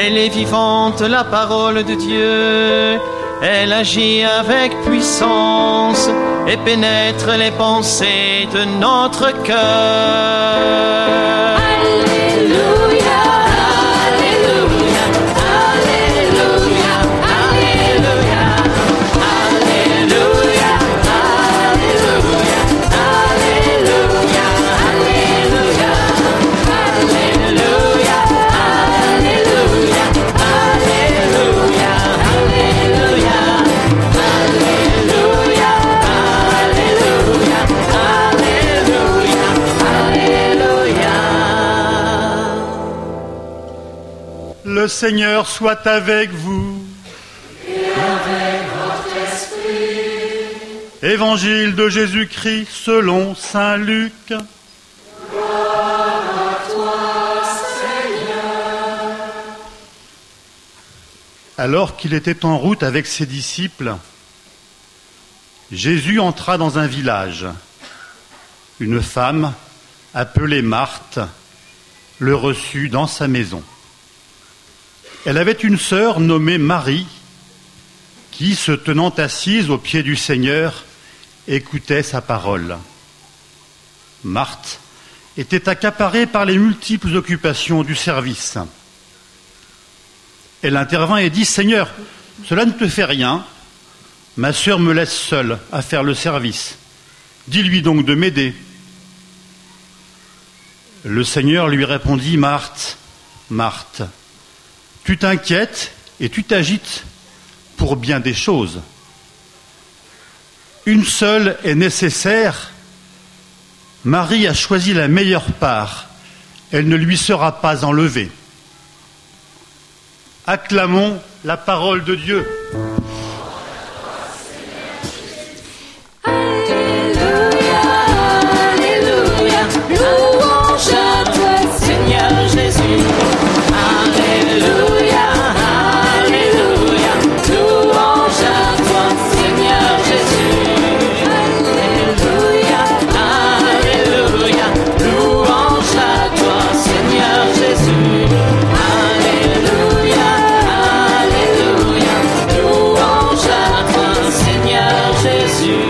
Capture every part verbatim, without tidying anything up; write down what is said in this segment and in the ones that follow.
Elle est vivante, la parole de Dieu. Elle agit avec puissance et pénètre les pensées de notre cœur. Alléluia, Alléluia, Alléluia, Alléluia, Alléluia, Alléluia, Alléluia, Alléluia, Alléluia, Alléluia, Alléluia, Alléluia, Alléluia, Alléluia, Alléluia. Le Seigneur soit avec vous. Et avec votre esprit. Évangile de Jésus-Christ selon saint Luc. Gloire à toi, Seigneur. Alors qu'il était en route avec ses disciples, Jésus entra dans un village. Une femme, appelée Marthe, le reçut dans sa maison. Elle avait une sœur nommée Marie, qui, se tenant assise aux pieds du Seigneur, écoutait sa parole. Marthe était accaparée par les multiples occupations du service. Elle intervint et dit « Seigneur, cela ne te fait rien. Ma sœur me laisse seule à faire le service. Dis-lui donc de m'aider. » Le Seigneur lui répondit « Marthe, Marthe, tu t'inquiètes et tu t'agites pour bien des choses. Une seule est nécessaire. Marie a choisi la meilleure part. Elle ne lui sera pas enlevée. » Acclamons la parole de Dieu. Alléluia, Alléluia, louange à toi, Seigneur Jésus. Alléluia, Alléluia, louange à toi, Seigneur Jésus. Alléluia, Alléluia, louange à toi, Seigneur Jésus. Alléluia, Alléluia, louange à toi, Seigneur Jésus.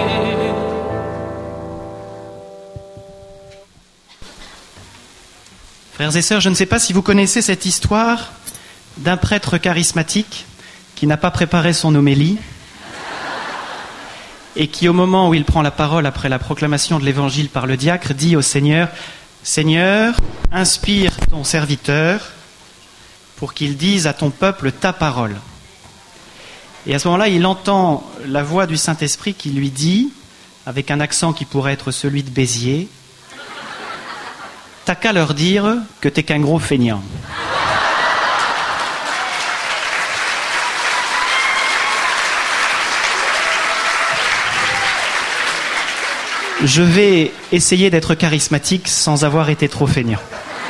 Frères et sœurs, je ne sais pas si vous connaissez cette histoire d'un prêtre charismatique qui n'a pas préparé son homélie et qui, au moment où il prend la parole après la proclamation de l'évangile par le diacre, dit au Seigneur « Seigneur, inspire ton serviteur pour qu'il dise à ton peuple ta parole. » Et à ce moment-là, il entend la voix du Saint-Esprit qui lui dit, avec un accent qui pourrait être celui de Béziers, « T'as qu'à leur dire que t'es qu'un gros feignant. » Je vais essayer d'être charismatique sans avoir été trop feignant.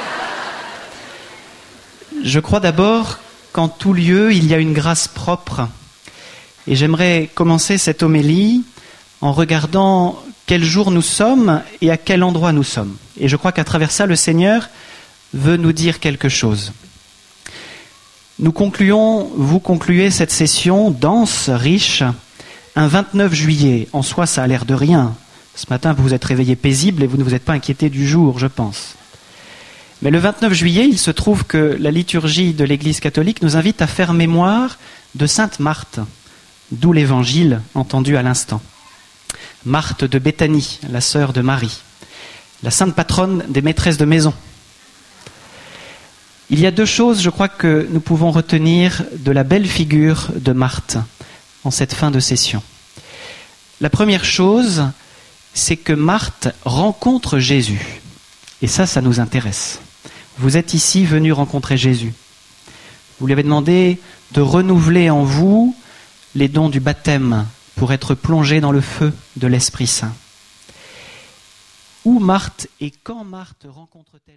Je crois d'abord qu'en tout lieu, il y a une grâce propre. Et j'aimerais commencer cette homélie en regardant quel jour nous sommes et à quel endroit nous sommes. Et je crois qu'à travers ça, le Seigneur veut nous dire quelque chose. Nous concluons, vous concluez cette session dense, riche, un vingt-neuf juillet. En soi, ça a l'air de rien. Ce matin, vous vous êtes réveillé paisible et vous ne vous êtes pas inquiété du jour, je pense. Mais le vingt-neuf juillet, il se trouve que la liturgie de l'Église catholique nous invite à faire mémoire de Sainte Marthe, d'où l'évangile entendu à l'instant. Marthe de Béthanie, la sœur de Marie, la sainte patronne des maîtresses de maison. Il y a deux choses, je crois, que nous pouvons retenir de la belle figure de Marthe en cette fin de session. La première chose, c'est que Marthe rencontre Jésus. Et ça, ça nous intéresse. Vous êtes ici venu rencontrer Jésus. Vous lui avez demandé de renouveler en vous les dons du baptême pour être plongé dans le feu de l'Esprit Saint. Où Marthe et quand Marthe rencontre-t-elle Jésus ?